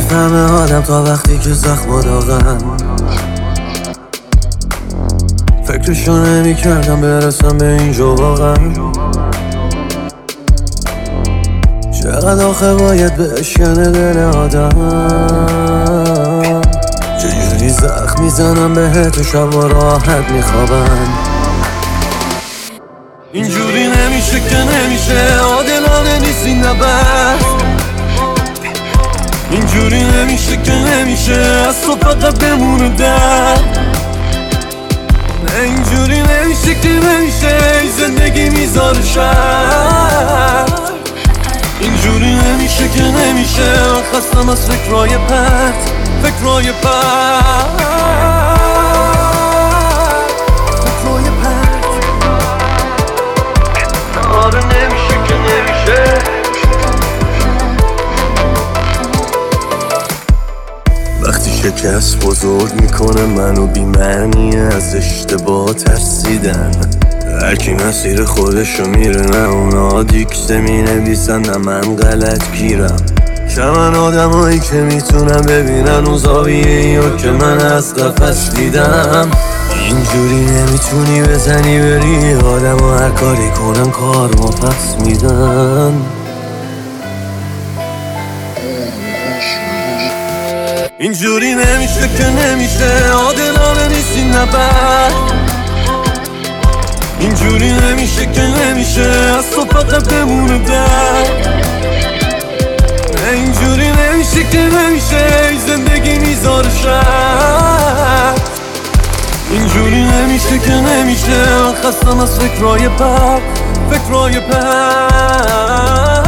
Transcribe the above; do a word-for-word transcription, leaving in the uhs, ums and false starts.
نمیفهمه آدم تا وقتی که زخم داغن. فکرشو نمی کردم برسم به اینجا واقعا. چقدر آخه باید بشکنه دل آدم. چجوری زخم میزنم بهت و شب و راحت میخوابن. اینجوری نمیشه که نمیشه، عادلانه نیست این نبرد. اینجوری نمیشه که نمیشه، از تو فقط بمونه درد. نه اینجوری نمیشه که نمیشه، زندگی میذاره شر. اینجوری نمیشه که نمیشه، خستم از فکرهای پرت، فکرهای پرت، فکرهای پرت. آره نمیشه که نمیشه. وقتی شکست بزرگ میکنه منو بی‌معنی از اشتباه ترسیدن. هرکی مسیر خودشو میره، نه اونا دیکته مینویسن نه من غلط گیرم. شمن آدم هایی که میتونم ببینن اون زاویه که من از قفس دیدم. اینجوری نمیتونی بزنی بری آدم و هر کاری کنم کار ما پس میدن. اینجوری نمیشه که نمیشه، عادلانه نیست این نبرد. اینجوری نمیشه که نمیشه، از تو فقط بمونه درد. نه اینجوری نمیشه که نمیشه، زندگی میذاره شر. اینجوری نمیشه که نمیشه، خستم از فکرهای پرت، فکرهای پرت.